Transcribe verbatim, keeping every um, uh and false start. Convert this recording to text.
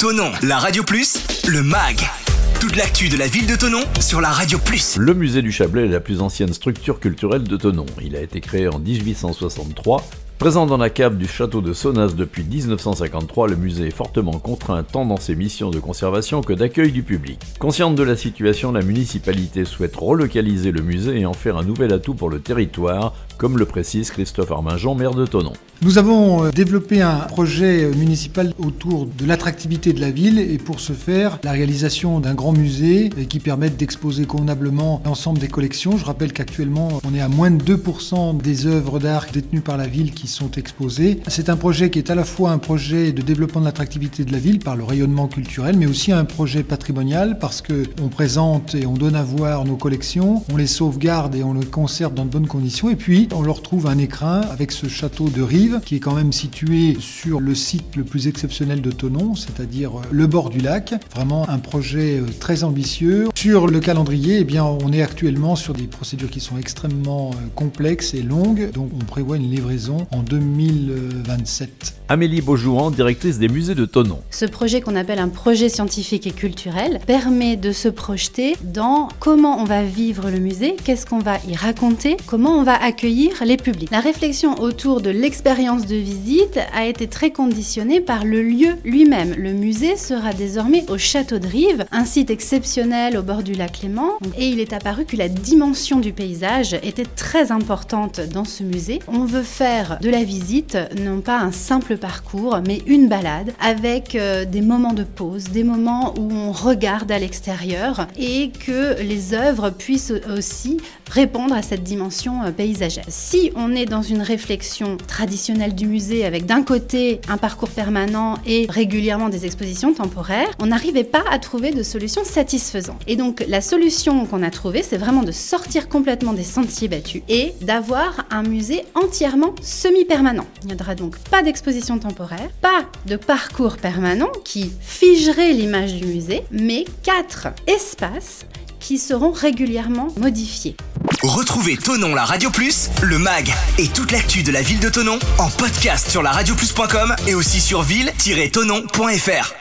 Thonon, la Radio Plus, le M A G. Toute l'actu de la ville de Thonon sur la Radio Plus. Le musée du Chablais est la plus ancienne structure culturelle de Thonon. Il a été créé en dix-huit cent soixante-trois. Présent dans la cave du château de Sonnas depuis dix-neuf cent cinquante-trois, le musée est fortement contraint tant dans ses missions de conservation que d'accueil du public. Consciente de la situation, la municipalité souhaite relocaliser le musée et en faire un nouvel atout pour le territoire, comme le précise Christophe Arminjon, maire de Thonon. Nous avons développé un projet municipal autour de l'attractivité de la ville et pour ce faire, la réalisation d'un grand musée qui permette d'exposer convenablement l'ensemble des collections. Je rappelle qu'actuellement, on est à moins de deux pour cent des œuvres d'art détenues par la ville qui sont exposées. C'est un projet qui est à la fois un projet de développement de l'attractivité de la ville par le rayonnement culturel, mais aussi un projet patrimonial parce qu'on présente et on donne à voir nos collections, on les sauvegarde et on les conserve dans de bonnes conditions. Et puis, on leur trouve un écrin avec ce château de Rives qui est quand même situé sur le site le plus exceptionnel de Thonon, c'est-à-dire le bord du lac. Vraiment un projet très ambitieux. Sur le calendrier, eh bien, on est actuellement sur des procédures qui sont extrêmement complexes et longues, donc on prévoit une livraison en deux mille vingt-sept. Amélie Beaujouan, directrice des musées de Thonon. Ce projet qu'on appelle un projet scientifique et culturel permet de se projeter dans comment on va vivre le musée, qu'est-ce qu'on va y raconter, comment on va accueillir les publics. La réflexion autour de l'expérience de visite a été très conditionnée par le lieu lui-même. Le musée sera désormais au château de Rives, un site exceptionnel au bord du lac Léman, et il est apparu que la dimension du paysage était très importante dans ce musée. On veut faire de la visite non pas un simple parcours, mais une balade avec euh, des moments de pause, des moments où on regarde à l'extérieur et que les œuvres puissent aussi répondre à cette dimension euh, paysagère. Si on est dans une réflexion traditionnelle du musée avec d'un côté un parcours permanent et régulièrement des expositions temporaires, on n'arrivait pas à trouver de solution satisfaisante. Et donc la solution qu'on a trouvée, c'est vraiment de sortir complètement des sentiers battus et d'avoir un musée entièrement semi-permanent. Il n'y aura donc pas d'exposition temporaire, pas de parcours permanent qui figerait l'image du musée, mais quatre espaces qui seront régulièrement modifiés. Retrouvez Thonon, la Radio Plus, le M A G et toute l'actu de la ville de Thonon en podcast sur la radio plus point com et aussi sur ville tiret thonon point f r.